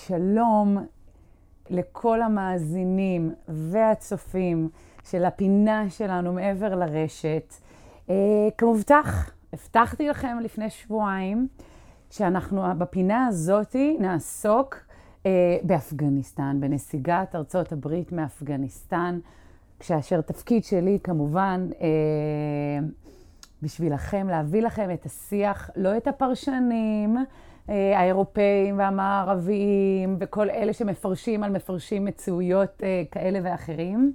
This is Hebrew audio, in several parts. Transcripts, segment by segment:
שלום לכל המאזינים והצופים של הפינה שלנו מעבר לרשת. כמובטח, הבטחתי לכם לפני שבועיים שאנחנו בפינה הזאת נעסוק באפגניסטן, בנסיגת ארצות הברית מאפגניסטן, כשאשר תפקיד שלי כמובן בשבילכם להביא לכם את השיח, לא את הפרשנים האירופאים והמערביים וכל אלה שמפרשים על מפרשים מציאויות כאלה ואחרים.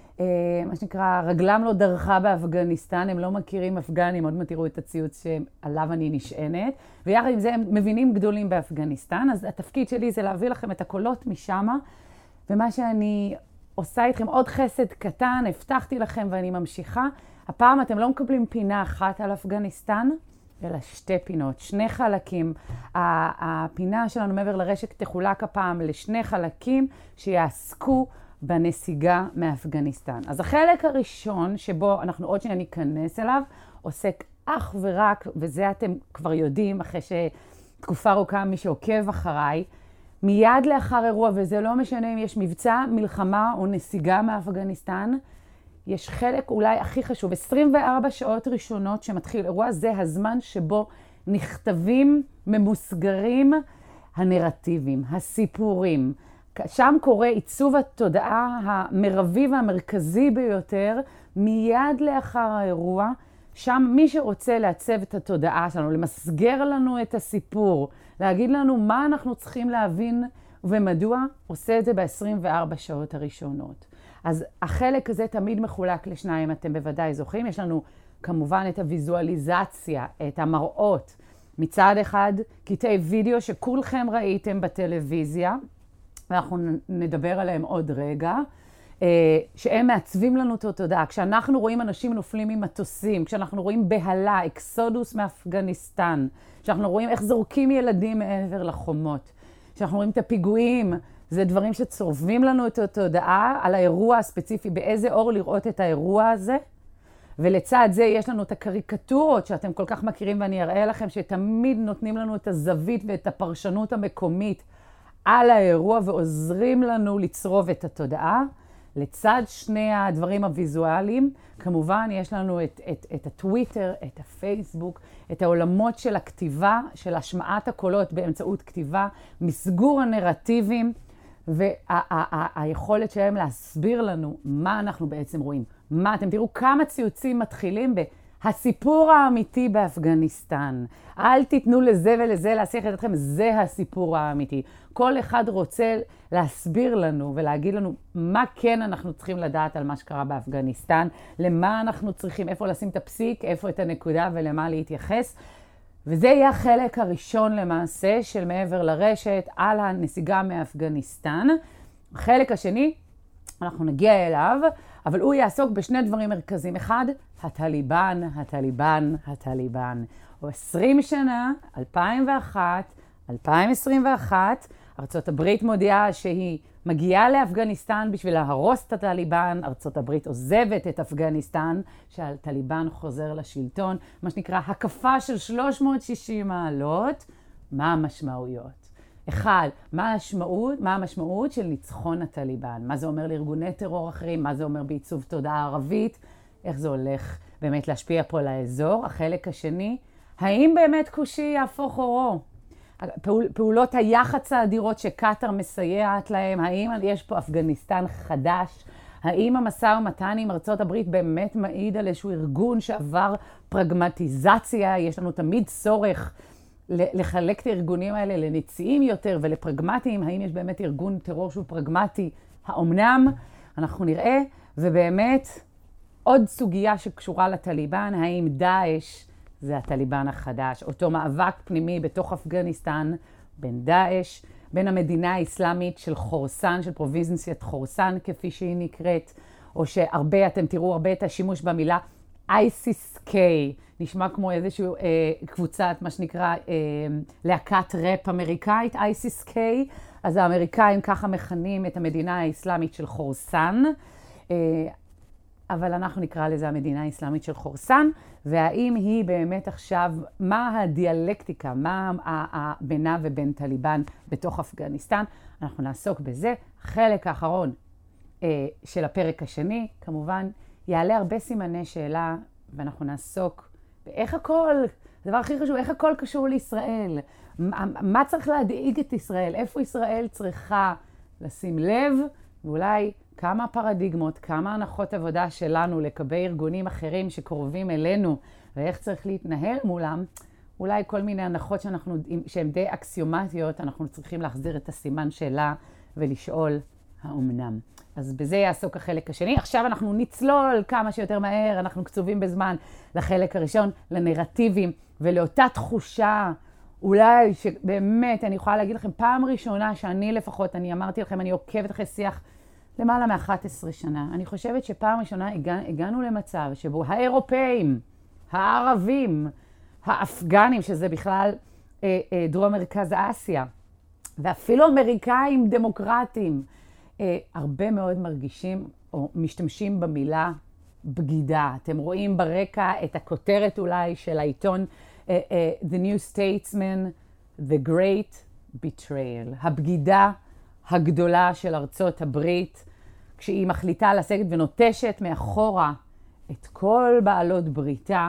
מה שנקרא, רגלם לא דרכה באפגניסטן, הם לא מכירים אפגנים, עוד מעט תראו את הציוץ שעליו אני נשענת, ויחד עם זה הם מבינים גדולים באפגניסטן, אז התפקיד שלי זה להביא לכם את הקולות משמה, ומה שאני עושה איתכם עוד חסד קטן, הבטחתי לכם ואני ממשיכה, הפעם אתם לא מקבלים פינה אחת על אפגניסטן, אלא שתי פינות, שני חלקים. הפינה שלנו מעבר לרשת תחולק הפעם לשני חלקים שיעסקו בנסיגה מאפגניסטן. אז החלק הראשון שבו אנחנו עוד שניה ניכנס אליו, עוסק אך ורק, וזה אתם כבר יודעים אחרי שתקופה ארוכה מי שעוקב אחריי, מיד לאחר אירוע, וזה לא משנה אם יש מבצע, מלחמה או נסיגה מאפגניסטן, יש חלק אולי הכי חשוב, 24 שעות ראשונות שמתחיל אירוע, זה הזמן שבו נכתבים, ממוסגרים הנרטיבים, הסיפורים. שם קורה עיצוב התודעה המרבי והמרכזי ביותר, מיד לאחר האירוע, שם מי שרוצה לעצב את התודעה שלנו, למסגר לנו את הסיפור, להגיד לנו מה אנחנו צריכים להבין ומדוע, עושה את זה ב-24 שעות הראשונות. אז החלק הזה תמיד מחולק לשניים, אתם בוודאי זוכרים. יש לנו כמובן את הוויזואליזציה, את המראות. מצד אחד, קטעי וידאו שכולכם ראיתם בטלוויזיה, ואנחנו נדבר עליהם עוד רגע, שהם מעצבים לנו את התודעה. כשאנחנו רואים אנשים נופלים ממטוסים, כשאנחנו רואים בהלה, אקסודוס מאפגניסטן, כשאנחנו רואים איך זורקים ילדים מעבר לחומות, כשאנחנו רואים את הפיגועים, זה דברים שצורבים לנו את התודעה על האירוע הספציפי, באיזה אור לראות את האירוע הזה. ולצד זה יש לנו את הקריקטורות שאתם כל כך מכירים, ואני אראה לכם שתמיד נותנים לנו את הזווית ואת הפרשנות המקומית על האירוע, ועוזרים לנו לצרוב את התודעה. לצד שני הדברים הוויזואליים, כמובן יש לנו את הטוויטר, את הפייסבוק, את העולמות של הכתיבה, של השמעת הקולות באמצעות כתיבה, מסגור הנרטיבים, והיכולת שלהם להסביר לנו מה אנחנו בעצם רואים. מה, אתם תראו כמה ציוצים מתחילים הסיפור האמיתי באפגניסטן. אל תיתנו לזה ולזה להסיח את אתכם, זה הסיפור האמיתי. כל אחד רוצה להסביר לנו ולהגיד לנו מה כן אנחנו צריכים לדעת על מה שקרה באפגניסטן, למה אנחנו צריכים, איפה לשים את הפסיק, איפה את הנקודה ולמה להתייחס. וזה יהיה החלק הראשון למעשה של מעבר לרשת על הנסיגה מאפגניסטן. החלק השני, אנחנו נגיע אליו, אבל הוא יעסוק בשני דברים מרכזיים. אחד, הטליבן, הטליבן, הטליבן. או 20 שנה, 2001, 2021, ארצות הברית מודיעה שהיא מגיעה לאפגניסטן בשביל להרוס את הטליבן, ארצות הברית עוזבת את אפגניסטן, שהטליבן חוזר לשלטון, מה שנקרא הקפה של 360 מעלות. מה המשמעויות? אחד, מה המשמעות של ניצחון הטליבן? מה זה אומר לארגוני טרור אחרים? מה זה אומר בעיצוב תודעה ערבית? איך זה הולך באמת להשפיע פה על האזור? החלק השני, האם באמת כושי יהפוך אורו? פעולות היח"צ האדירות שקטר מסייעת להם, האם יש פה אפגניסטן חדש? האם המשא ומתן עם ארצות הברית באמת מעיד על איזשהו ארגון שעבר פרגמטיזציה? יש לנו תמיד צורך לחלק את הארגונים האלה לנציעים יותר ולפרגמטיים. האם יש באמת ארגון טרור שהוא פרגמטי? האומנם? אנחנו נראה. ובאמת עוד סוגיה שקשורה לטליבן, האם דאעש זה הטליבן החדש, אותו מאבק פנימי בתוך אפגניסטן, בין דאעש, בין המדינה האסלאמית של חורסן, של פרובינציית חורסן כפי שהיא נקראת, או שהרבה, אתם תראו הרבה את השימוש במילה ISIS-K, נשמע כמו איזושהי קבוצת, מה שנקרא, להקת ראפ אמריקאית, ISIS-K, אז האמריקאים ככה מכנים את המדינה האסלאמית של חורסן, אבל אנחנו נקרא לזה המדינה האסלאמית של חורסן, והאם היא באמת עכשיו, מה הדיאלקטיקה, מה בינה ובין טליבן בתוך אפגניסטן. אנחנו נעסוק בזה. החלק האחרון של הפרק השני, כמובן, יעלה הרבה סימני שאלה, ואנחנו נעסוק באיך הכל, הדבר הכי חשוב, איך הכל קשור לישראל. מה צריך להדאיג את ישראל? איפה ישראל צריכה לשים לב? ואולי כמה פרדיגמות, כמה הנחות עבודה שלנו לקבל ארגונים אחרים שקרובים אלינו, ואיך צריך להתנהל מולם, אולי כל מיני הנחות שהן די אקסיומטיות, אנחנו צריכים להחזיר את הסימן שאלה ולשאול האומנם. אז בזה יעסוק החלק השני. עכשיו אנחנו נצלול כמה שיותר מהר, אנחנו קצובים בזמן לחלק הראשון, לנרטיבים ולאותה תחושה, אולי שבאמת, אני יכולה להגיד לכם, פעם ראשונה שאני לפחות, אני אמרתי לכם, אני עוקבת אחרי שיח למעלה מ-11 שנה. אני חושבת שפעם ראשונה הגענו למצב שבו האירופאים, הערבים, האפגנים, שזה בכלל דרום מרכז אסיה, ואפילו אמריקאים דמוקרטיים, הרבה מאוד מרגישים או משתמשים במילה בגידה. אתם רואים ברקע את הכותרת אולי של העיתון The New Statesman, The Great Betrayal. הבגידה הגדולה של ארצות הברית, כשהיא מחליטה לסגת ונוטשת מאחורה את כל בעלות בריתה.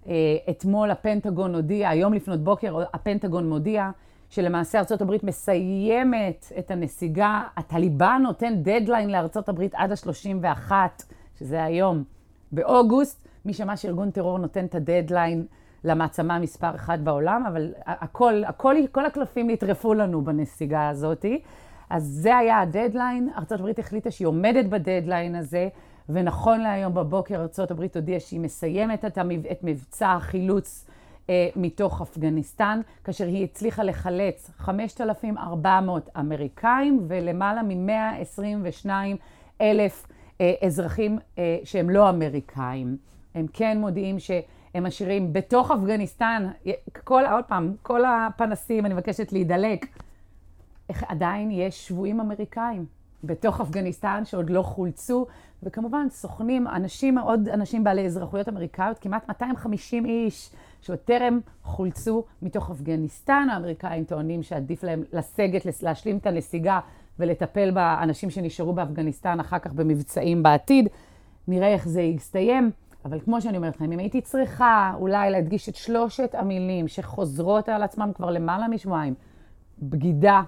אתמול הפנטגון הודיע, היום לפנות בוקר הפנטגון מודיע, שלמעשה ארצות הברית מסיימת את הנסיגה. הטליבן נותן דדליין לארצות הברית עד ה-31, שזה היום. באוגוסט, מי שמע שארגון טרור נותן את הדדליין למעצמה מספר 1 בעולם, אבל כל הקלפים נטרפו לנו בנסיגה הזאת. אז זה היה הדדליין. ארצות הברית החליטה שהיא עומדת בדדליין הזה, ונכון להיום בבוקר ארצות הברית הודיעה שהיא מסיימת את מבצע החילוץ מתוך אפגניסטן, כאשר היא הצליחה לחלץ 5,400 אמריקאים ולמעלה מ-122,000 אזרחים שהם לא אמריקאים. הם כן מודיעים שהם משאירים בתוך אפגניסטן, עוד פעם, כל הפנסים, אני מבקשת להידלק, עדיין יש שבויים אמריקאים בתוך אפגניסטן שעוד לא חולצו, וכמובן סוכנים, עוד אנשים בעלי אזרחויות אמריקאיות, כמעט 250 איש שטרם חולצו מתוך אפגניסטן. האמריקאים טוענים שעדיף להם לסגת, להשלים את הנסיגה ולטפל באנשים שנשארו באפגניסטן אחר כך במבצעים בעתיד. נראה איך זה יסתיים, אבל כמו שאני אומרת לכם, אם הייתי צריכה אולי להדגיש את 3 המילים שחוזרות על עצמם כבר למעלה משבועיים, בגידה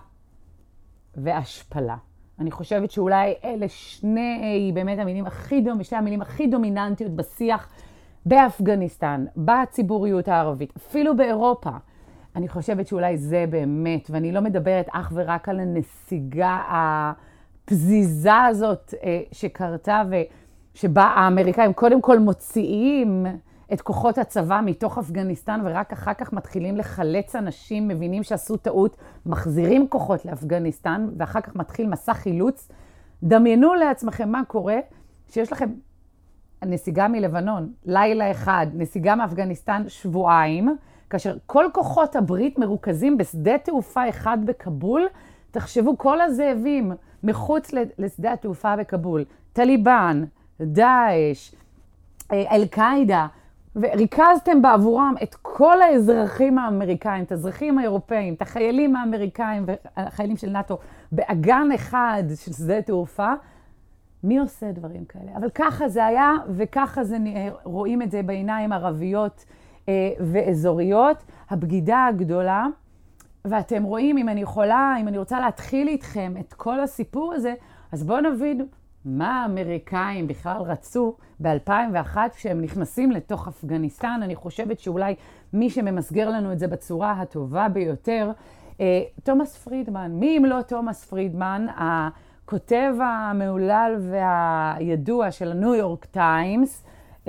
והשפלה. אני חושבת שאולי אלה שני המילים הכי דומיננטיות בשיח באפגניסטן, בציבוריות הערבית, אפילו באירופה. אני חושבת שאולי זה באמת, ואני לא מדברת אך ורק על הנסיגה הפזיזה הזאת שקרתה, שבה האמריקאים קודם כל מוציאים את כוחות הצבא מתוך אפגניסטן, ורק אחר כך מתחילים לחלץ אנשים, מבינים שעשו טעות, מחזירים כוחות לאפגניסטן, ואחר כך מתחיל מסע חילוץ. דמיינו לעצמכם מה קורה, שיש לכם נסיגה מלבנון, לילה אחד, נסיגה מאפגניסטן שבועיים, כאשר כל כוחות הברית מרוכזים בשדה תעופה אחד בכבול. תחשבו, כל הזאבים מחוץ לשדה התעופה בכבול, טליבן, דאעש, אל-קאידה, וריכזתם בעבורם את כל האזרחים האמריקאים, את האזרחים האירופאים, את החיילים האמריקאים והחיילים של נאטו, באגן אחד של שדה תעופה. מי עושה דברים כאלה? אבל ככה זה היה, וככה רואים את זה בעיניים ערביות ואזוריות, הבגידה הגדולה. ואתם רואים, אם אני רוצה להתחיל איתכם את כל הסיפור הזה, אז בואו נבין מה האמריקאים בכלל רצו ב-2001 כשהם נכנסים לתוך אפגניסטן. אני חושבת שאולי מי שממסגר לנו את זה בצורה הטובה ביותר, תומאס פרידמן. מי אם לא תומאס פרידמן, הכותב המהולל והידוע של הניו יורק טיימס,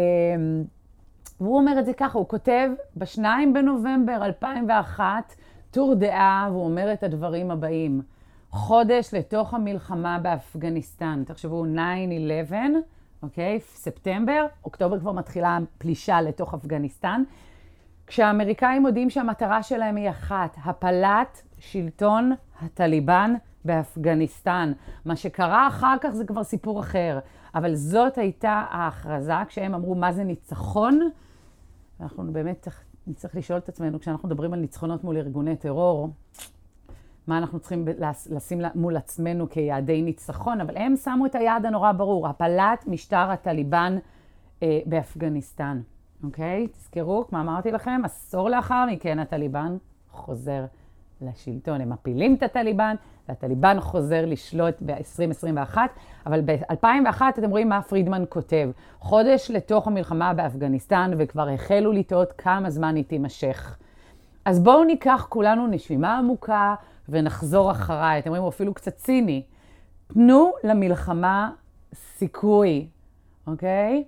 והוא אומר את זה ככה, הוא כותב ב-2 בנובמבר 2001, טור דעה, והוא אומר את הדברים הבאים. חודש לתוך המלחמה באפגניסטן, תחשבו 9/11, אוקיי, ספטמבר, אוקטובר כבר מתחילה פלישה לתוך אפגניסטן, כשהאמריקאים מודיעים שהמטרה שלהם היא אחת, הפלת שלטון הטליבן באפגניסטן. מה שקרה אחר כך זה כבר סיפור אחר, אבל זאת הייתה ההכרזה, כשהם אמרו מה זה ניצחון. אנחנו באמת צריך לשאול את עצמנו, כשאנחנו מדברים על ניצחונות מול ארגוני טרור, מה אנחנו צריכים לשים מול עצמנו כיעדי ניצחון, אבל הם שמו את היעד הנורא ברור, הפלת משטר הטליבן באפגניסטן. אוקיי? תזכרו, כמו אמרתי לכם, עשור לאחר מכן הטליבן חוזר לשלטון. הם מפילים את הטליבן, והטליבן חוזר לשלוט ב-2021, אבל ב-2001 אתם רואים מה פרידמן כותב. חודש לתוך המלחמה באפגניסטן, וכבר החלו לטעות כמה זמן היא תימשך. אז בואו ניקח כולנו נשימה עמוקה, ונחזור אחריי. אתם רואים, הוא אפילו קצת ציני. תנו למלחמה סיכוי, אוקיי?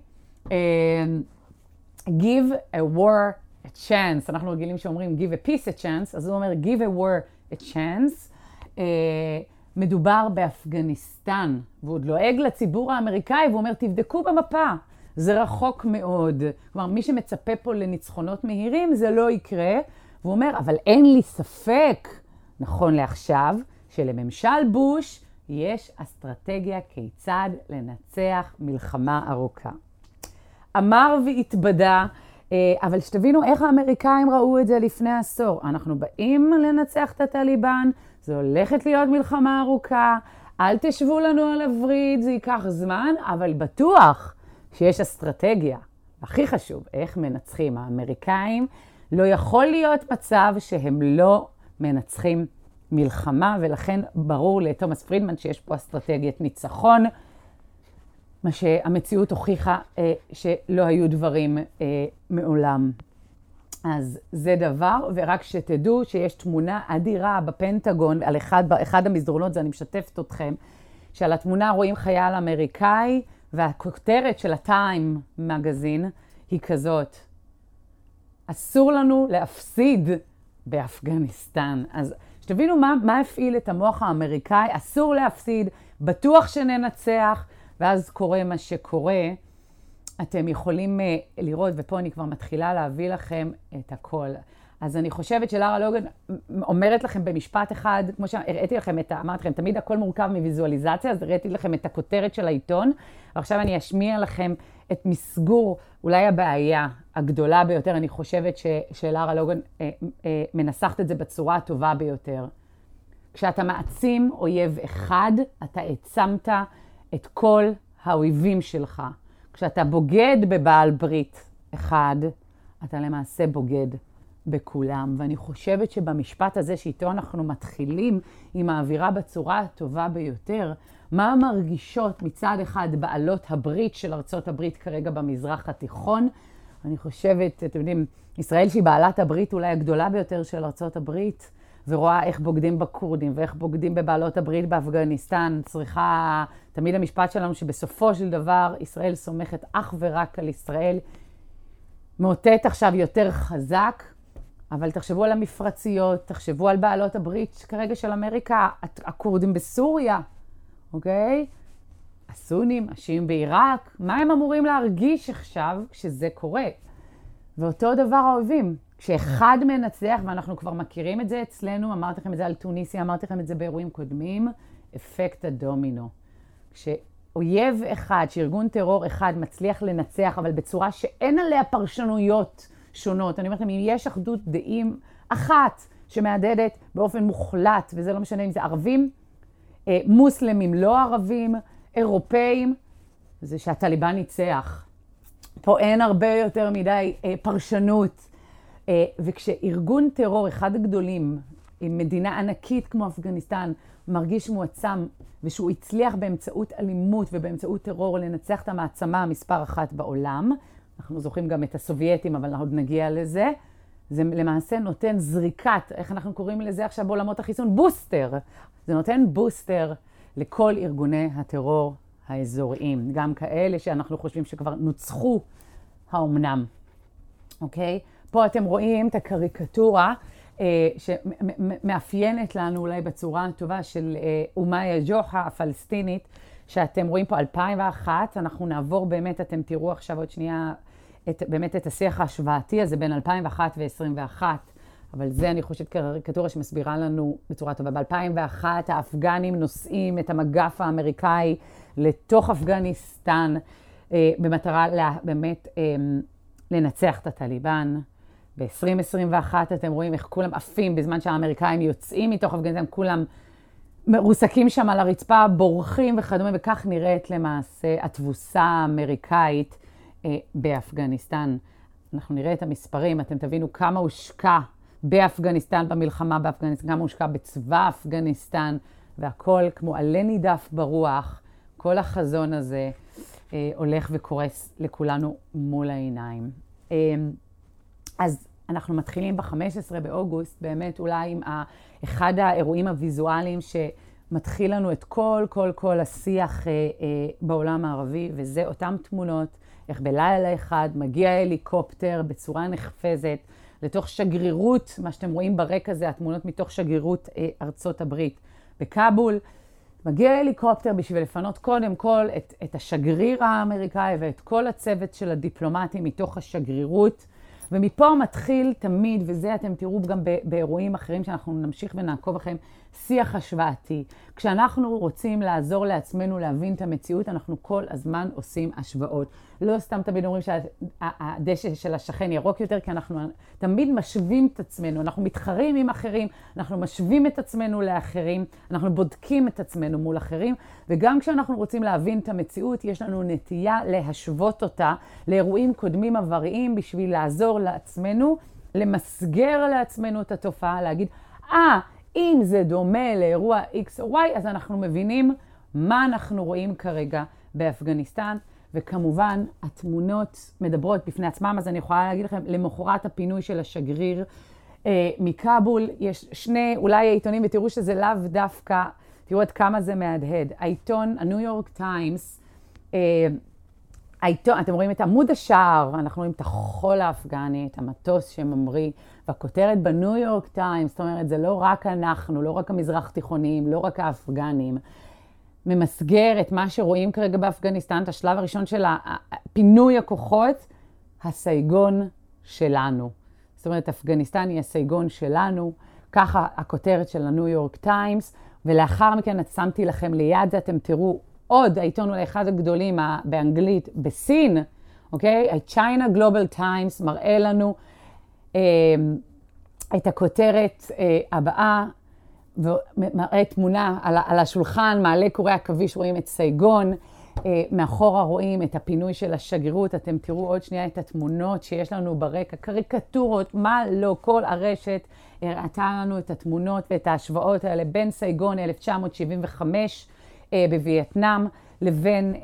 Give a war a chance. אנחנו רגילים שאומרים give a peace a chance, אז הוא אומר give a war a chance. מדובר באפגניסטן, והוא עוד לועג לציבור האמריקאי, והוא אומר תבדקו במפה, זה רחוק מאוד. כלומר, מי שמצפה פה לניצחונות מהירים, זה לא יקרה. והוא אומר, אבל אין לי ספק, נכון לעכשיו, שלממשל בוש יש אסטרטגיה כיצד לנצח מלחמה ארוכה. אמר והתבדה, אבל שתבינו איך האמריקאים ראו את זה לפני עשור. אנחנו באים לנצח את הטליבן, זה הולכת להיות מלחמה ארוכה, אל תשבו לנו על הווריד, זה ייקח זמן, אבל בטוח שיש אסטרטגיה. הכי חשוב, איך מנצחים האמריקאים. לא יכול להיות מצב שהם לא מנצחים מלחמה, ולכן ברור לתומאס פרידמן שיש פה אסטרטגיית ניצחון, מה שהמציאות הוכיחה שלא היו דברים מעולם. אז זה דבר, ורק שתדעו שיש תמונה אדירה בפנטגון, על אחד המסדרונות, זה אני משתפת אתכם, שעל התמונה רואים חייל אמריקאי, והכותרת של הטיים מגזין היא כזאת, אסור לנו להפסיד באפגניסטן. אז שתבינו מה הפעיל את המוח האמריקאי, אסור להפסיד, בטוח שננצח, ואז קורה מה שקורה. אתם יכולים לראות, ופה אני כבר מתחילה להביא לכם את הכל. אז אני חושבת שלארה לוגן אומרת לכם במשפט אחד, כמו שהראיתי לכם, אמרתי לכם, תמיד הכל מורכב מוויזואליזציה, אז הראיתי לכם את הכותרת של העיתון, ועכשיו אני אשמיע לכם את מסגור, אולי הבעיה הגדולה ביותר, אני חושבת שלארה לוגן מנסחת את זה בצורה הטובה ביותר. כשאתה מעצים אויב אחד, אתה העצמת את כל האויבים שלך. כשאתה בוגד בבעל ברית אחד, אתה למעשה בוגד בכולם. ואני חושבת שבמשפט הזה שאיתו אנחנו מתחילים עם האווירה בצורה הטובה ביותר, מה מרגישות מצד אחד בעלות הברית של ארצות הברית כרגע במזרח התיכון? אני חושבת, אתם יודעים, ישראל שהיא בעלת הברית אולי הגדולה ביותר של ארצות הברית, ורואה איך בוגדים בקורדים ואיך בוגדים בבעלות הברית באפגניסטן, צריכה, תמיד המשפט שלנו שבסופו של דבר ישראל סומכת אך ורק על ישראל, מאותת עכשיו יותר חזק, אבל תחשבו על המפרציות, תחשבו על בעלות הברית כרגע של אמריקה, הקורדים בסוריה, אוקיי? הסונים, השיעים בעיראק, מה הם אמורים להרגיש עכשיו כשזה קורה? ואותו דבר האויבים, כשאחד מנצח, ואנחנו כבר מכירים את זה אצלנו, אמרתי לכם את זה על טוניסיה, אמרתי לכם את זה באירועים קודמים, אפקט הדומינו. כשאויב אחד, שארגון טרור אחד מצליח לנצח, אבל בצורה שאין עליה פרשנויות שונות, אני אומרת לכם, אם יש אחדות דעים אחת שמעדדת באופן מוחלט, וזה לא משנה אם זה ערבים, מוסלמים, לא ערבים, אירופאים, זה שהטליבן ניצח. פה אין הרבה יותר מדי פרשנות. וכשארגון טרור, אחד הגדולים, עם מדינה ענקית כמו אפגניסטן, מרגיש מועצם, ושהוא הצליח באמצעות אלימות ובאמצעות טרור לנצח את המעצמה המספר אחת בעולם, אנחנו זוכרים גם את הסובייטים, אבל עוד נגיע לזה, זה למעשה נותן זריקת, איך אנחנו קוראים לזה עכשיו בעולמות החיסון? בוסטר. זה נותן בוסטר לכל ארגוני הטרור האזוריים, גם כאלה שאנחנו חושבים שכבר נוצחו האומנם. אוקיי? פה אתם רואים את הקריקטורה שמאפיינת לנו אולי בצורה הטובה של אומיה ג'וחה הפלסטינית, שאתם רואים פה 2001, אנחנו נעבור באמת, אתם תראו עכשיו עוד שנייה, באמת את השיח ההשוואתי הזה בין 2001 ו-2021, אבל זה אני חושבת קריקטורה שמסבירה לנו בצורה טובה. ב-2001 האפגנים נושאים את המגף האמריקאי לתוך אפגניסטן, במטרה באמת לנצח את הטליבן. ב-2021 אתם רואים איך כולם עפים בזמן שהאמריקאים יוצאים מתוך אפגניסטן, כולם מרוסקים שם על הרצפה, בורחים וכדומה, וכך נראית למעשה התבוסה האמריקאית באפגניסטן. אנחנו נראה את המספרים, אתם תבינו כמה הושקע באפגניסטן, במלחמה באפגניסטן, כמה הושקע בצבא אפגניסטן, והכל כמו עלה נידף ברוח, כל החזון הזה הולך וקורס לכולנו מול העיניים. אז אנחנו מתחילים ב-15 באוגוסט, באמת אולי עם אחד האירועים הוויזואליים שמתחיל לנו את כל השיח בעולם הערבי, וזה אותם תמונות, איך בלילה אחד מגיע הליקופטר בצורה נחפזת לתוך שגרירות, מה שאתם רואים ברקע זה התמונות מתוך שגרירות ארצות הברית בקאבול, מגיע הליקופטר בשביל לפנות קודם כל את השגריר האמריקאי ואת כל הצוות של הדיפלומטים מתוך השגרירות, ומפה מתחיל תמיד, וזה אתם תראו גם באירועים אחרים שאנחנו נמשיך ונעקוב אחריהם, שיח השוואתי. כשאנחנו רוצים לעזור לעצמנו להבין את המציאות, אנחנו כל הזמן עושים השוואות. לא סתם תמיד אומרים שהדשא של השכן ירוק יותר, כי אנחנו תמיד משווים את עצמנו, אנחנו מתחרים עם אחרים, אנחנו משווים את עצמנו לאחרים, אנחנו בודקים את עצמנו מול אחרים, וגם כשאנחנו רוצים להבין את המציאות, יש לנו נטייה להשוות אותה לאירועים קודמים עבריים בשביל לעזור לעצמנו, למסגר לעצמנו את התופעה, להגיד, אם זה דומה לאירוע X או Y, אז אנחנו מבינים מה אנחנו רואים כרגע באפגניסטן, וכמובן התמונות מדברות בפני עצמם, אז אני יכולה להגיד לכם, למחרת הפינוי של השגריר מקאבול, יש שני, אולי העיתונים, ותראו שזה לאו דווקא, תראו עד כמה זה מהדהד. העיתון, הניו יורק טיימס, אתם רואים את עמוד השער, אנחנו רואים את החול האפגני, את המטוס שממריא, והכותרת בניו יורק טיימס, זאת אומרת, זה לא רק אנחנו, לא רק המזרח תיכוניים, לא רק האפגנים, ממסגר את מה שרואים כרגע באפגניסטן, את השלב הראשון של פינוי הכוחות, הסייגון שלנו. זאת אומרת, אפגניסטן היא הסייגון שלנו, ככה הכותרת של הניו יורק טיימס, ולאחר מכן שמתי לכם ליד זה, אתם תראו עוד, העיתון אולי אחד הגדולים באנגלית, בסין, אוקיי? ה-China Global Times מראה לנו את הכותרת הבאה, ומראה תמונה על השולחן, מעלה קורי עכביש, רואים את סייגון, מאחורה רואים את הפינוי של השגרירות, אתם תראו עוד שנייה את התמונות שיש לנו ברקע, קריקטורות, מה לא, כל הרשת הראתה לנו את התמונות ואת ההשוואות האלה בין סייגון 1975 בווייטנאם לבין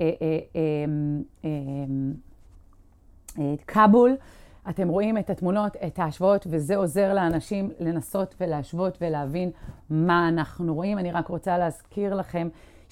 קאבול. אתם רואים את התמונות, את ההשוואות, וזה עוזר לאנשים לנסות ולהשוות ולהבין מה אנחנו רואים. אני רק רוצה להזכיר לכם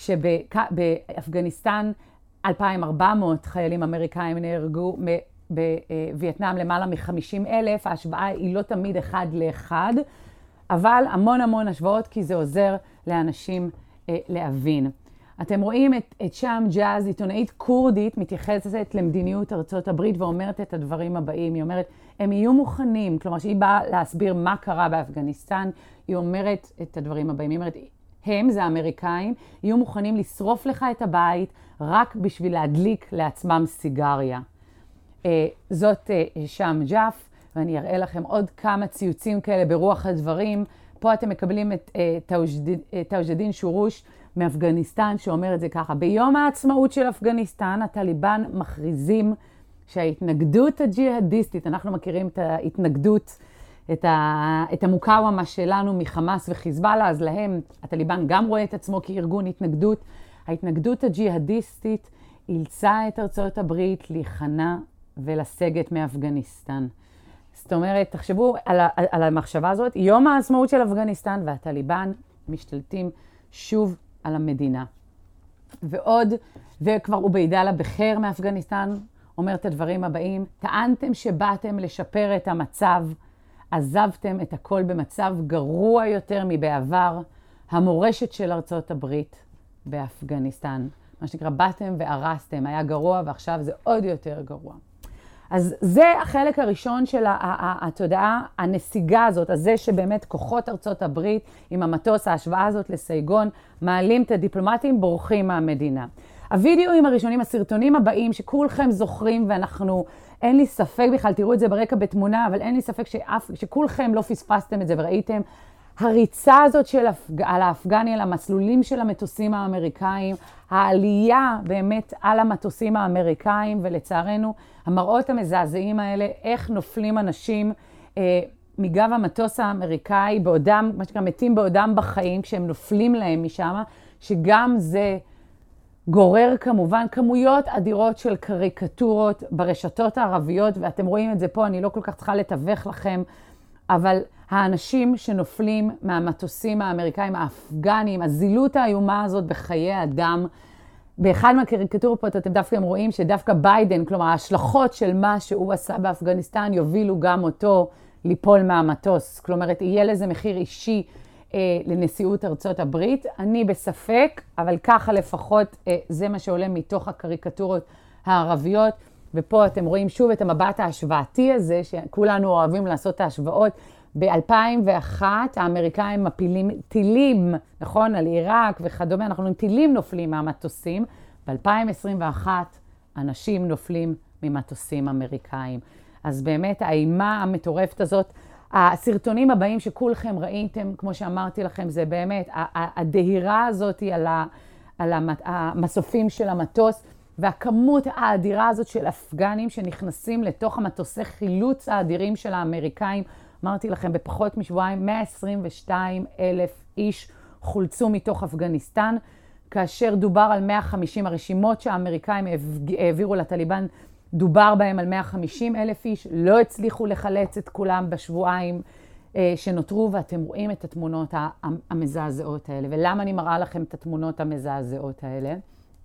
שבאפגניסטן 2,400 חיילים אמריקאים נהרגו, בווייטנאם למעלה מ-50,000, ההשוואה היא לא תמיד אחד לאחד, אבל המון השוואות כי זה עוזר לאנשים להבין. אתם רואים את שם ג'אז, עיתונאית קורדית, מתייחסת למדיניות ארצות הברית ואומרת את הדברים הבאים. היא אומרת, הם יהיו מוכנים, כלומר שהיא באה להסביר מה קרה באפגניסטן, היא אומרת את הדברים הבאים. היא אומרת, זה האמריקאים, יהיו מוכנים לשרוף לך את הבית רק בשביל להדליק לעצמם סיגריה. זאת שם ג'אף, ואני אראה לכם עוד כמה ציוצים כאלה ברוח הדברים. פה אתם מקבלים את תאוג'דין שורוש מאפגניסטן, שאומר את זה ככה. ביום העצמאות של אפגניסטן, הטליבן מכריזים שההתנגדות הג'יהאדיסטית, אנחנו מכירים את ההתנגדות, את המוקאוומה שלנו מחמאס וחיזבאללה, אז להם הטליבן גם רואה את עצמו כארגון התנגדות. ההתנגדות הג'יהאדיסטית אילצה את ארצות הברית להיכנע ולסגת מאפגניסטן. זאת אומרת, תחשבו על המחשבה הזאת, יום העצמאות של אפגניסטן והטליבן משתלטים שוב על המדינה. ועוד, וכבר עוביידאללה בחיר מאפגניסטן, אומר את הדברים הבאים, טענתם שבאתם לשפר את המצב, עזבתם את הכל במצב גרוע יותר מבעבר, המורשת של ארצות הברית באפגניסטן. מה שנקרא, באתם והרסתם, היה גרוע ועכשיו זה עוד יותר גרוע. אז זה החלק הראשון של התודעה, הנסיגה הזאת, הזה שבאמת כוחות ארצות הברית עם המטוס, ההשוואה הזאת לסייגון, מעלים את הדיפלומטים, בורחים מהמדינה. הווידאוים הראשונים, הסרטונים הבאים שכולכם זוכרים ואנחנו אין לי ספק בכלל, תראו את זה ברקע בתמונה, אבל אין לי ספק שכולכם לא פספסתם את זה וראיתם. הריצה הזאת על האפגני, על המסלולים של המטוסים האמריקאים, העלייה באמת על המטוסים האמריקאים, ולצערנו המראות המזעזעים האלה, איך נופלים אנשים מגב המטוס האמריקאי, בעודם, מה שנקרא, מתים בעודם בחיים, כשהם נופלים להם משם, שגם זה גורר כמובן כמויות אדירות של קריקטורות ברשתות הערביות, ואתם רואים את זה פה, אני לא כל כך צריכה לתווך לכם, אבל האנשים שנופלים מהמטוסים האמריקאים, האפגנים, הזילות האיומה הזאת בחיי אדם, באחד מהקריקטורות פה אתם דווקא רואים שדווקא ביידן, כלומר ההשלכות של מה שהוא עשה באפגניסטן, יובילו גם אותו ליפול מהמטוס. כלומר, יהיה לזה מחיר אישי לנשיאות ארצות הברית. אני בספק, אבל ככה לפחות זה מה שעולה מתוך הקריקטורות הערביות. ופה אתם רואים שוב את המבט ההשוואתי הזה, שכולנו אוהבים לעשות את ההשוואות. ב-2001 האמריקאים מפילים טילים, נכון, על עיראק וכדומה, אנחנו רואים טילים נופלים מהמטוסים. ב-2021 אנשים נופלים ממטוסים אמריקאים. אז באמת האימה המטורפת הזאת, הסרטונים הבאים שכולכם ראיתם, כמו שאמרתי לכם, זה באמת הדהירה הזאת על המסופים של המטוס, והכמות האדירה הזאת של אפגנים שנכנסים לתוך המטוסי חילוץ האדירים של האמריקאים. אמרתי לכם, בפחות משבועיים, 122,000 איש חולצו מתוך אפגניסטן, כאשר דובר על 150, הרשימות שהאמריקאים העבירו לטליבן, דובר בהם על 150,000 איש, לא הצליחו לחלץ את כולם בשבועיים שנותרו, ואתם רואים את התמונות המזעזעות האלה. ולמה אני מראה לכם את התמונות המזעזעות האלה?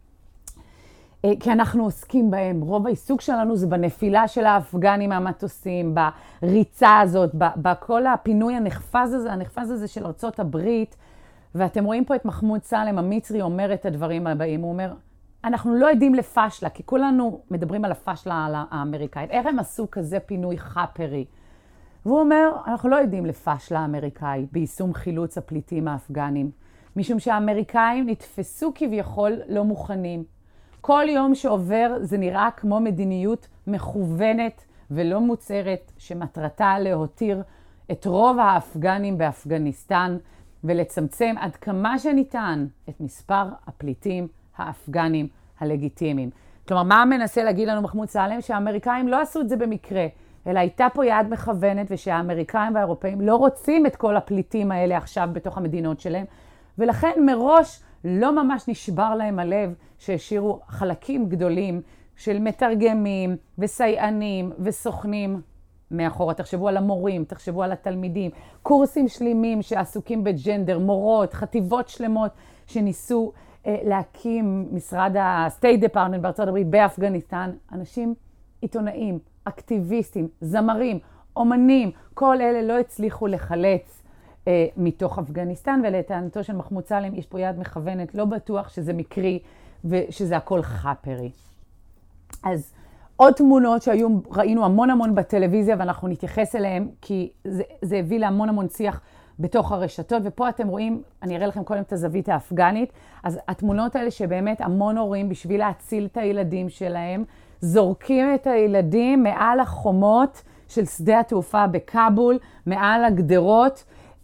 כי אנחנו עוסקים בהם. רוב העיסוק שלנו זה בנפילה של האפגנים מהמטוסים, בריצה הזאת, בכל הפינוי הנחפז הזה של ארצות הברית. ואתם רואים פה את מחמוד סלם, המצרי, אומר את הדברים הבאים. הוא אומר, אנחנו לא יודעים לפשלה, כי כולנו מדברים על הפשלה האמריקאית. איך הם עשו כזה פינוי חפרי? והוא אומר, אנחנו לא יודעים לפשלה האמריקאית ביישום חילוץ הפליטים האפגנים, משום שהאמריקאים נתפסו כביכול לא מוכנים. כל יום שעובר זה נראה כמו מדיניות מכוונת ולא מוצהרת, שמטרתה להותיר את רוב האפגנים באפגניסטן, ולצמצם עד כמה שניתן את מספר הפליטים האפגנים הלגיטימיים. כלומר, מה מנסה להגיד לנו מחמוד סלם? שהאמריקאים לא עשו את זה במקרה, אלא הייתה פה יד מכוונת, ושהאמריקאים והאירופאים לא רוצים את כל הפליטים האלה עכשיו בתוך המדינות שלהם, ולכן מראש לא ממש נשבר להם הלב שהשאירו חלקים גדולים של מתרגמים וסייענים וסוכנים מאחורה. תחשבו על המורים, תחשבו על התלמידים, קורסים שלמים שעסוקים בג'נדר, מורות, חטיבות שלמות שניסו להקים משרד ה-State Department בארצות הברית באפגניסטן. אנשים, עיתונאים, אקטיביסטים, זמרים, אומנים, כל אלה לא הצליחו לחלץ מתוך אפגניסטן, ולטענתו של מחמוד סלם יש פה יד מכוונת, לא בטוח שזה מקרי ושזה הכל חפרי. אז עוד תמונות ראינו המון בטלוויזיה, ואנחנו נתייחס אליהם כי זה הביא להמון שיח בתוך הרשתות, ופה אתם רואים, אני אראה לכם קודם את הזווית האפגנית, אז התמונות האלה שבאמת המון הורים בשביל להציל את הילדים שלהם, זורקים את הילדים מעל החומות של שדה התעופה בקאבול, מעל הגדרות,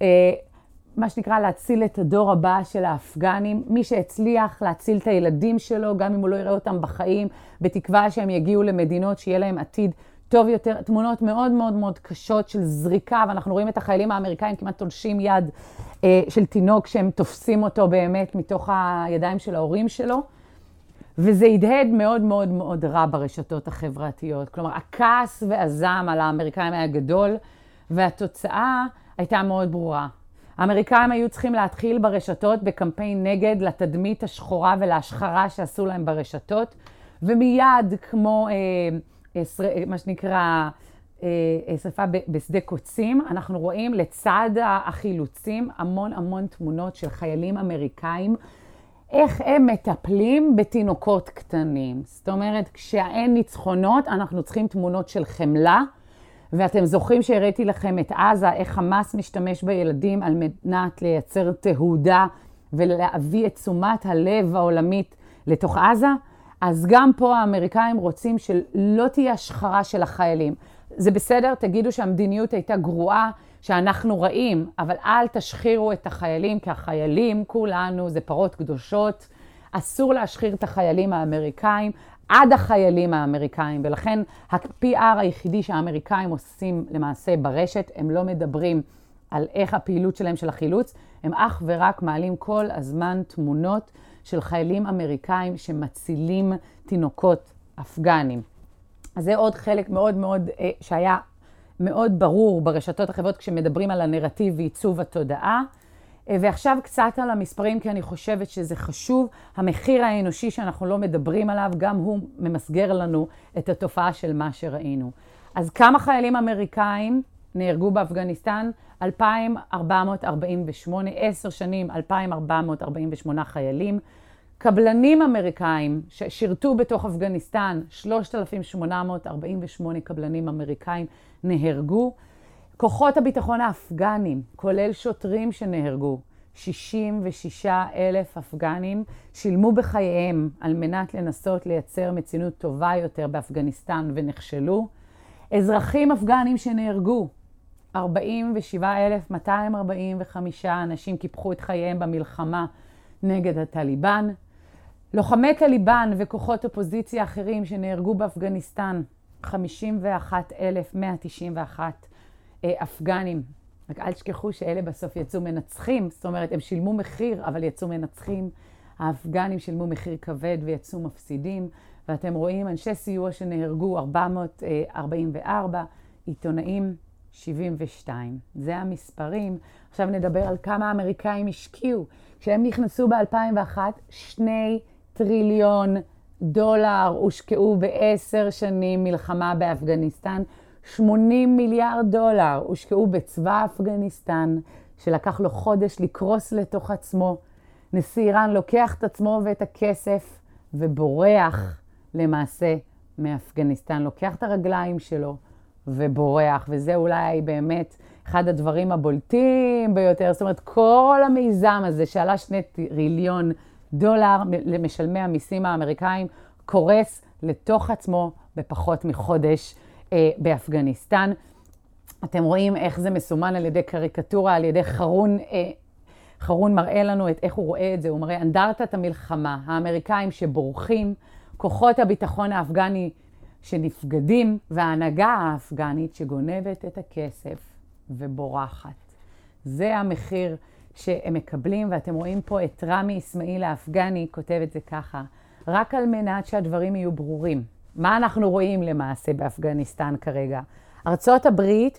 מה שנקרא להציל את הדור הבא של האפגנים. מי שהצליח להציל את הילדים שלו, גם אם הוא לא יראה אותם בחיים, בתקווה שהם יגיעו למדינות שיהיה להם עתיד טוב יותר. תמונות מאוד קשות של זריקה, ואנחנו רואים את החיילים האמריקאים כמעט תולשים יד של תינוק שהם תופסים אותו באמת מתוך הידיים של ההורים שלו. וזה הדהד מאוד רע ברשתות החברתיות. כלומר, הכעס והזעם על האמריקאים היה גדול, והתוצאה הייתה מאוד ברורה. האמריקאים היו צריכים להתחיל ברשתות בקמפיין נגד לתדמית השחורה ולהשחרה שעשו להם ברשתות, ומיד כמו מה שנקרא שריפה בשדה קוצים, אנחנו רואים לצד החילוצים המון תמונות של חיילים אמריקאים, איך הם מטפלים בתינוקות קטנים. זאת אומרת, כשאין ניצחונות, אנחנו צריכים תמונות של חמלה, ואתם זוכרים שהראיתי לכם את עזה, איך חמאס משתמש בילדים על מנת לייצר תהודה ולהביא את תשומת הלב העולמית לתוך עזה? אז גם פה האמריקאים רוצים שלא תהיה השחרה של החיילים. זה בסדר, תגידו שהמדיניות הייתה גרועה, שאנחנו רעים, אבל אל תשחירו את החיילים, כי החיילים כולנו זה פרות קדושות, אסור להשחיר את החיילים האמריקאים, עד החיילים האמריקאים, ולכן ה-PR היחידי שהאמריקאים עושים למעשה ברשת, הם לא מדברים על איך הפעילות שלהם של החילוץ, הם אך ורק מעלים כל הזמן תמונות של חיילים אמריקאים שמצילים תינוקות אפגנים. אז זה עוד חלק מאוד מאוד שהיה מאוד ברור ברשתות החברתיות כשמדברים על הנרטיב ועיצוב התודעה. ועכשיו קצת על המספרים, כי אני חושבת שזה חשוב. המחיר האנושי שאנחנו לא מדברים עליו, גם הוא ממסגר לנו את התופעה של מה שראינו. אז כמה חיילים אמריקאים נהרגו באפגניסטן? 2,448, 10 שנים, 2,448 חיילים. קבלנים אמריקאים ששירתו בתוך אפגניסטן, 3,848 קבלנים אמריקאים נהרגו. כוחות הביטחון האפגנים, כולל שוטרים שנהרגו, 66,000 אפגנים שילמו בחייהם על מנת לנסות לייצר מציאות טובה יותר באפגניסטן ונכשלו. אזרחים אפגנים שנהרגו, 47,245 אנשים קיפחו את חייהם במלחמה נגד הטליבן. לוחמי טליבן וכוחות אופוזיציה אחרים שנהרגו באפגניסטן, 51,191 אפגנים. רק אל תשכחו שאלה בסוף יצאו מנצחים, זאת אומרת, הם שילמו מחיר, אבל יצאו מנצחים. האפגנים שילמו מחיר כבד ויצאו מפסידים, ואתם רואים אנשי סיוע שנהרגו 444, עיתונאים 72. זה המספרים. עכשיו נדבר על כמה האמריקאים השקיעו. כשהם נכנסו ב-2001, 2 טריליון דולר הושקעו ב10 שנים מלחמה באפגניסטן, 80 מיליארד דולר הושקעו בצבא אפגניסטן, שלקח לו חודש לקרוס לתוך עצמו. נשיא איראן לוקח את עצמו ואת הכסף ובורח למעשה מאפגניסטן, לוקח את הרגליים שלו ובורח, וזה אולי באמת אחד הדברים הבולטים ביותר. זאת אומרת, כל המיזם הזה שעלה 2 טריליון דולר למשלמי המיסים האמריקאים, קורס לתוך עצמו בפחות מחודש באפגניסטן. אתם רואים איך זה מסומן על ידי קריקטורה, על ידי חרון מראה לנו את איך הוא רואה את זה. הוא מראה אנדרטת המלחמה, האמריקאים שבורחים, כוחות הביטחון האפגני שנפגדים, וההנהגה האפגנית שגונבת את הכסף ובורחת. זה המחיר שהם מקבלים, ואתם רואים פה את רמי אסמאעיל האפגני כותב את זה ככה, רק על מנת שהדברים יהיו ברורים. מה אנחנו רואים למעשה באפגניסטן כרגע? ארצות הברית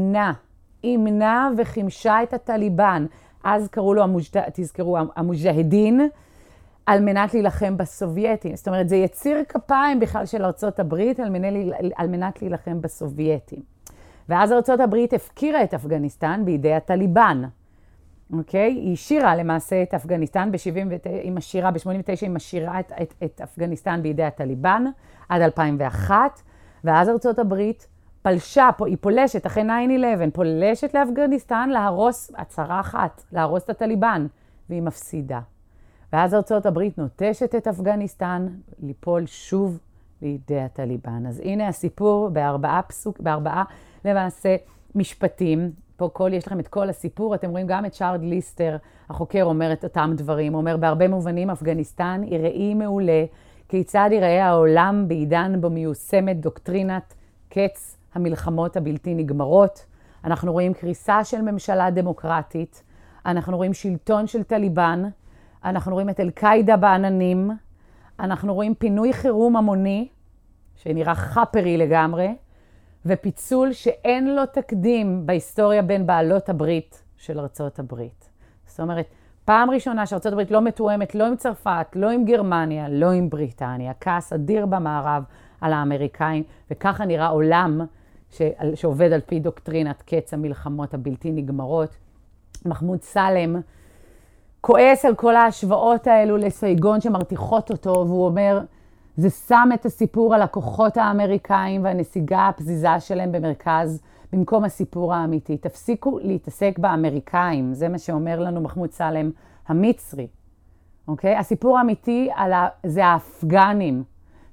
אימנה וחימשה את הטליבן, אז קראו לו תזכרו, המוג'הדין, על מנת להילחם בסובייטים. זאת אומרת, זה יציר כפיים בכלל של ארצות הברית על מנת להילחם בסובייטים. ואז ארצות הברית הפקירה את אפגניסטן בידי הטליבן. אוקיי? היא השאירה למעשה את אפגניסטן ב-89, היא משאירה את אפגניסטן בידי הטליבן עד 2001, ואז ארצות הברית פלשה, היא פולשת אחרי 9/11, פולשת לאפגניסטן להרוס, הצהרה אחת, להרוס את הטליבן, והיא מפסידה. ואז ארצות הברית נוטשת את אפגניסטן ליפול שוב לידי הטליבן. אז הנה הסיפור בארבעה למעשה משפטים. פה יש לכם את כל הסיפור, אתם רואים גם את צ'ארד ליסטר, החוקר אומר את אותם דברים, הוא אומר בהרבה מובנים אפגניסטן היא ראי מעולה, כיצד ייראה העולם בעידן בו מיושמת דוקטרינת קץ המלחמות הבלתי נגמרות. אנחנו רואים קריסה של ממשלה דמוקרטית, אנחנו רואים שלטון של טליבן, אנחנו רואים את אל-קאידה בעננים, אנחנו רואים פינוי חירום המוני, שנראה חפרי לגמרי, ופיצול שאין לו תקדים בהיסטוריה בין בעלות הברית של ארצות הברית. זאת אומרת, פעם ראשונה שארצות הברית לא מתואמת, לא עם צרפת, לא עם גרמניה, לא עם בריטניה, כעס אדיר במערב על האמריקאים, וככה נראה עולם שעובד על פי דוקטרינת קץ המלחמות הבלתי נגמרות. מחמוד סלם כועס על כל ההשוואות האלו לסייגון שמרתיחות אותו, והוא אומר, זה שם את הסיפור על הכוחות האמריקאים והנסיגה הפזיזה שלהם במרכז, במקום הסיפור האמיתי. תפסיקו להתעסק באמריקאים, זה מה שאומר לנו מחמוד סלם המצרי. אוקיי? הסיפור האמיתי זה האפגנים.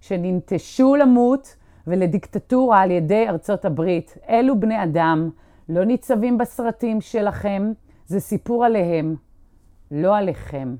שננטשו למות ולדיקטטורה על ידי ארצות הברית. אלו בני אדם, לא ניצבים בסרטים שלכם, זה סיפור עליהם, לא עליכם.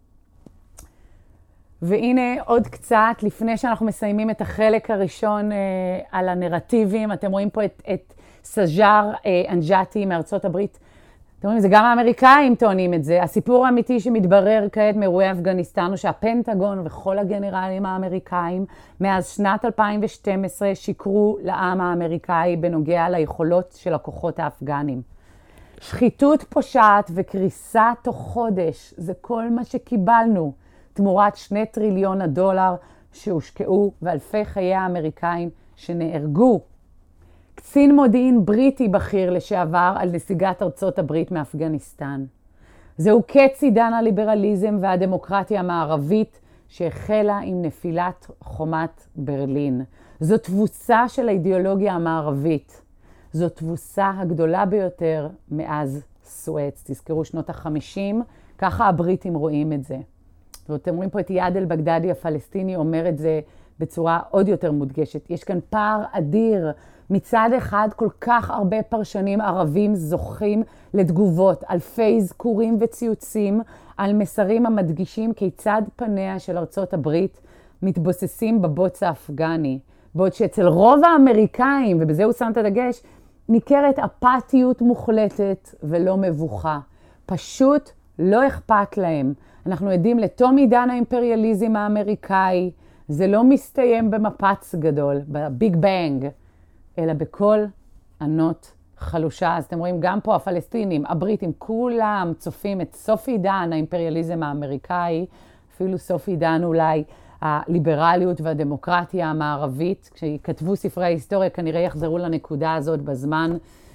והנה עוד קצת, לפני שאנחנו מסיימים את החלק הראשון על הנרטיבים, אתם רואים פה את סג'אר אנג'אטי מארצות הברית. אתם רואים, זה גם האמריקאים טוענים את זה. הסיפור האמיתי שמתברר כעת מאירועי אפגניסטן הוא שהפנטגון וכל הגנרלים האמריקאים מאז שנת 2012 שיקרו לעם האמריקאי בנוגע ליכולות של הכוחות האפגנים. שחיתות פושעת וקריסה תוך חודש, זה כל מה שקיבלנו, תמורת 2 טריליון הדולר שהושקעו ואלפי חיי האמריקאים שנהרגו. קצין מודיעין בריטי בכיר לשעבר על נסיגת ארצות הברית מאפגניסטן. זהו קץ עידן הליברליזם והדמוקרטיה המערבית שהחלה עם נפילת חומת ברלין. זו תבוסה של האידיאולוגיה המערבית. זו תבוסה הגדולה ביותר מאז סואץ. תזכרו שנות ה-50, ככה הבריטים רואים את זה. ואתם רואים פה את איאד אל-בגדדי הפלסטיני אומר את זה בצורה עוד יותר מודגשת. יש כאן פער אדיר. מצד אחד כל כך הרבה פרשנים ערבים זוכים לתגובות, אלפי זכורים וציוצים על מסרים המדגישים כיצד פניה של ארצות הברית מתבוססים בבוץ האפגני. בעוד שאצל רוב האמריקאים, ובזה הוא שם את הדגש, ניכרת אפתיות מוחלטת ולא מבוכה. פשוט לא אכפת להם. אנחנו עדים לתום עידן האימפריאליזם האמריקאי. זה לא מסתיים במפץ גדול, בביג בנג, אלא בכל ענות חלושה. אז אתם רואים גם פה הפלסטינים, הבריטים, כולם צופים את סוף עידן האימפריאליזם האמריקאי, אפילו סוף עידן אולי הליברליות והדמוקרטיה המערבית. כשכתבו ספרי ההיסטוריה כנראה יחזרו לנקודה הזאת בזמן.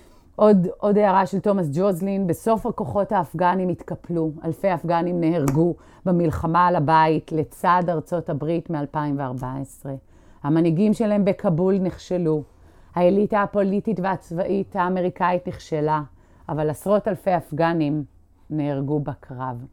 עוד הערה של תומאס ג'וזלין, בסוף הכוחות האפגנים התקפלו, אלפי אפגנים נהרגו במלחמה על הבית לצד ארצות הברית מ-2014. המנהיגים שלהם בקבול נכשלו, האליטה הפוליטית והצבאית האמריקאית נכשלה, אבל עשרות אלפי אפגנים נהרגו בקרב.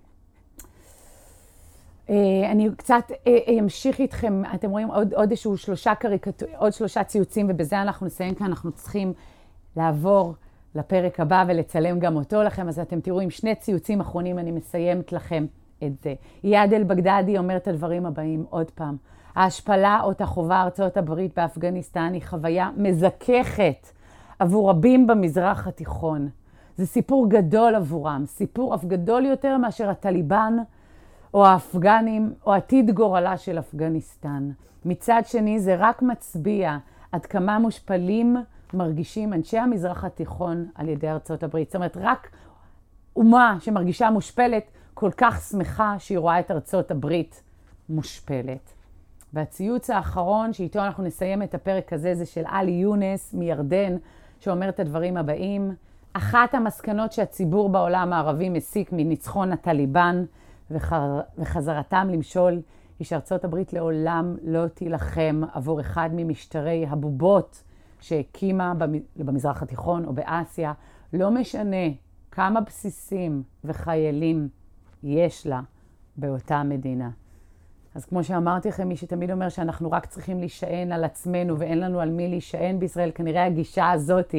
אני קצת אמשיך איתכם, אתם רואים עוד 3 ציוצים, ובזה אנחנו נסיים כאן, אנחנו צריכים לעבור לפרק הבא ולצלם גם אותו לכם, אז אתם תראו עם 2 ציוצים אחרונים אני מסיימת לכם את זה. איאד אל-בגדדי אומר את הדברים הבאים עוד פעם. ההשפלה אותה חובה ארצות הברית באפגניסטן היא חוויה מזככת עבור רבים במזרח התיכון. זה סיפור גדול עבורם, סיפור אף גדול יותר מאשר הטליבן או האפגנים או עתיד גורלה של אפגניסטן. מצד שני זה רק מצביע עד כמה מושפלים מרגישים אנשי המזרח התיכון על ידי ארצות הברית. זאת אומרת, רק אומה שמרגישה מושפלת כל כך שמחה שהיא רואה את ארצות הברית מושפלת. והציוץ האחרון שאיתו אנחנו נסיים את הפרק הזה זה של עלי יונס מירדן, שאומר את הדברים הבאים. אחת המסקנות שהציבור בעולם הערבי מסיק מניצחון הטליבן וחזרתם למשול היא שארצות הברית לעולם לא תילחם עבור אחד ממשטרי הבובות שהקימה במזרח התיכון או באסיה. לא משנה כמה בסיסים וחיילים יש לה באותה מדינה. אז כמו שאמרתי לכם, מי שתמיד אומר שאנחנו רק צריכים להישען על עצמנו ואין לנו על מי להישען בישראל, כנראה הגישה הזאת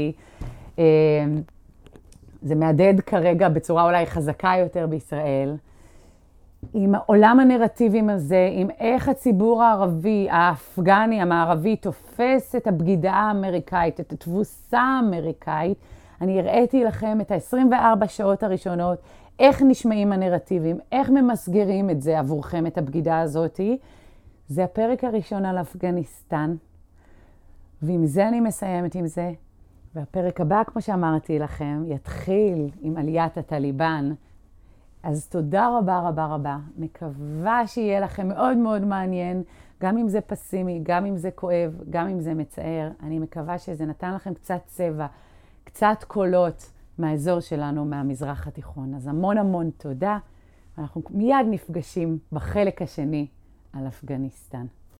זה מהדהד כרגע בצורה אולי חזקה יותר בישראל. עם עולם הנרטיבים הזה, עם איך הציבור הערבי, האפגני, המערבי, תופס את הבגידה האמריקאית, את התבוסה האמריקאית, אני הראיתי לכם את ה-24 שעות הראשונות, איך נשמעים הנרטיבים, איך ממסגרים את זה עבורכם, את הבגידה הזאת. זה הפרק הראשון על אפגניסטן, ועם זה אני מסיימת עם זה. והפרק הבא, כמו שאמרתי לכם, יתחיל עם עליית הטליבן. אז תודה רבה רבה רבה. מקווה שיהיה לכם מאוד מאוד מעניין, גם אם זה פסימי, גם אם זה כואב, גם אם זה מצער. אני מקווה שזה נתן לכם קצת צבע, קצת קולות מהאזור שלנו, מהמזרח התיכון. אז המון המון תודה. אנחנו מיד נפגשים בחלק השני על אפגניסטן.